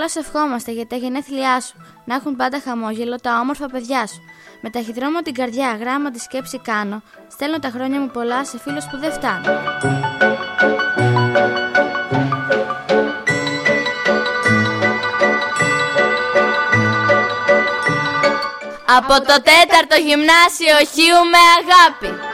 Όλα σε ευχόμαστε για τα γενέθλιά σου. Να έχουν πάντα χαμόγελο τα όμορφα παιδιά σου. Με ταχυδρόμο την καρδιά, γράμμα τη σκέψη κάνω. Στέλνω τα χρόνια μου πολλά σε φίλους που δεν φτάνουν. Από το 4ο γυμνάσιο Χίου με αγάπη.